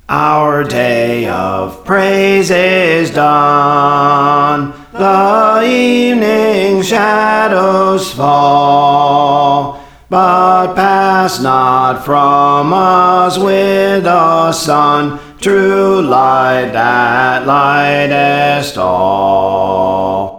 Our day of praise is done, the evening shadows fall, but pass not from us with the sun, true light that lightest all.